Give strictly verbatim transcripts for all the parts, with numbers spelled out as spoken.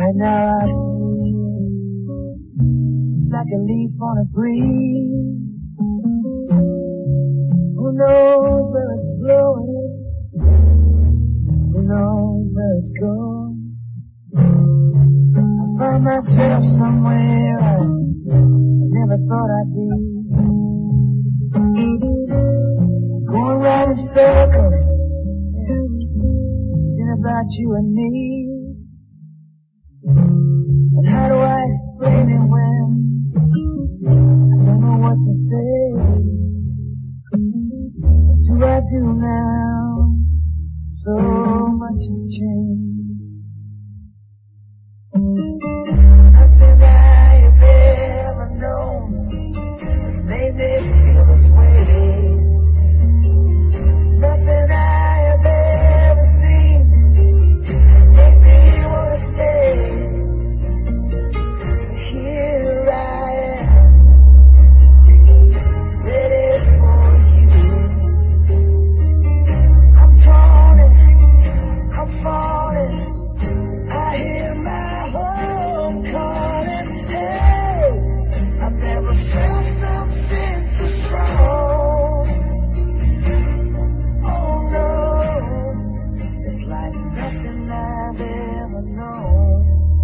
Right now I feel just like a leaf on a breeze. Who knows where it's blowing? Who knows where it's going? I find myself somewhere I never thought I'd be. Going round in circles, thinking about you and me. And how do I explain it when I don't know what to say? What do I do now? So much has changed. Nothing I have ever known made me feel this way. Nothing I have ever seen made me want to stay. Here I am, ready for you. I'm torn, I'm falling. I hear my home calling. Hey, I've never felt something so strong. Oh no, it's like nothing I've ever known.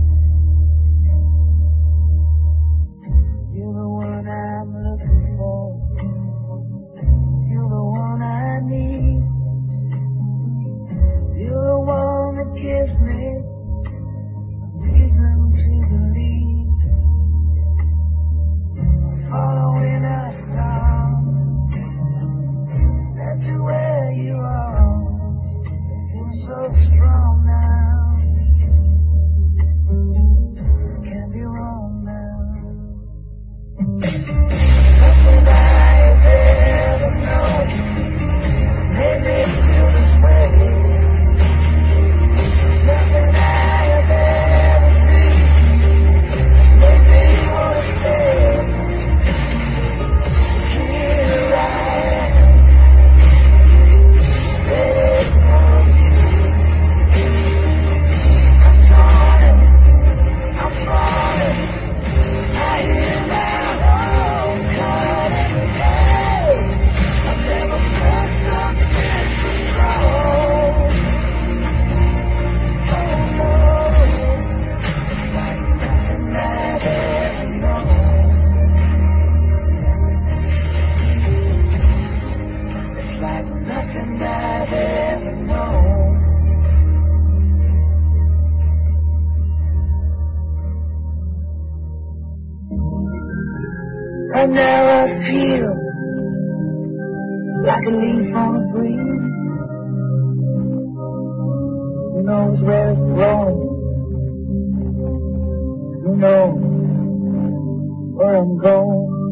You're the one I'm looking for. You're the one I need. You're the one that gives me reason to believe. Following a star, that's where you are. You're so strong now. This can't be wrong now. Nothing I've ever known made me feel this way. Nothing I have ever seen made me want to stay. Here I am, ready for you. I'm torn, I'm falling. I hear my home calling. Hey, I've never felt something so strong. Oh no, it's like nothing I've ever known. It's like nothing I've ever known. And now I feel like a leaf on a breeze. Who knows where it's blowing? Who knows where I'm going?